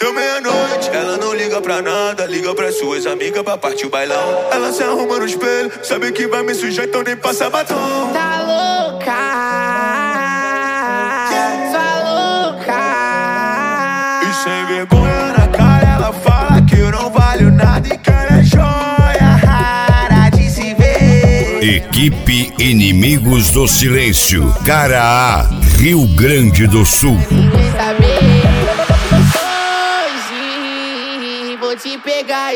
Deu meia-noite, ela não liga pra nada, liga pra suas amigas pra partir o bailão. Ela se arruma no espelho, sabe que vai me sujar, então nem passa batom. Tá louca, sua louca. E sem vergonha na cara, ela fala que eu não valho nada e que ela é joia rara de se ver. Equipe Inimigos do Silêncio, Cara A, Rio Grande do Sul. Hoje vou te pegar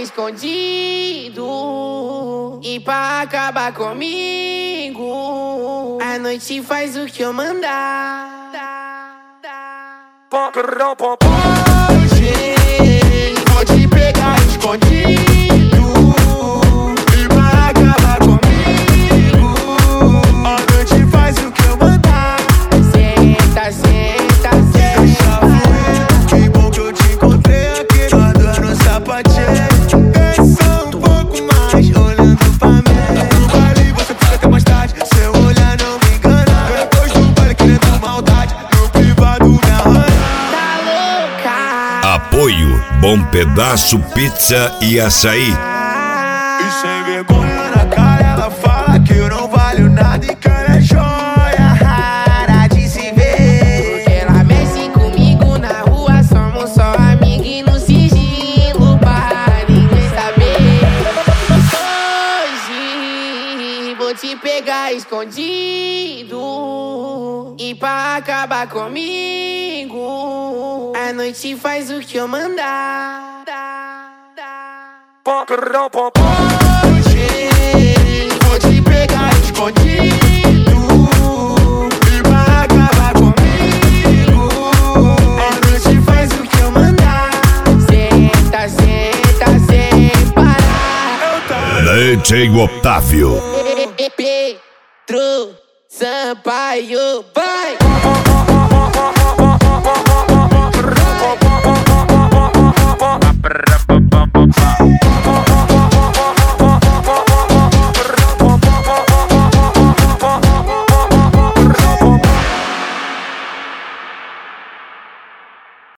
escondido e pra acabar comigo, a noite faz o que eu mandar. Hoje vou te pegar escondido e pra acabar comigo, a noite faz o que eu mandar. Senta, senta, senta. Que bom que eu te encontrei aqui, guardando o sapatinho. Desça um pouco mais, olhando pra mim. No baile você fica até mais tarde, seu olhar não me engana. Depois do baile querendo maldade, no privado me arranha. Apoio Bom Pedaço Pizza e Açaí. E sem vergonha na cara, ela fala que eu não valho nada e que ela é joia rara de se ver. Porque ela mexe comigo na rua, somos só amigos e no sigilo pra ninguém saber. Hoje vou te pegar escondido e pra acabar comigo, a noite faz o que eu mandar. Hoje vou te pegar escondido e pra acabar comigo, a noite faz o que eu mandar. Senta, senta, sem parar. DJ Otávio. Pedro Sampaio, vai!